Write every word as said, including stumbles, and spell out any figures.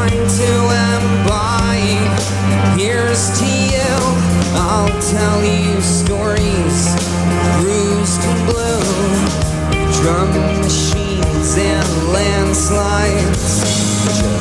trying to embody. Here's to you, I'll tell you stories, bruised and blue, drum machines and landslides.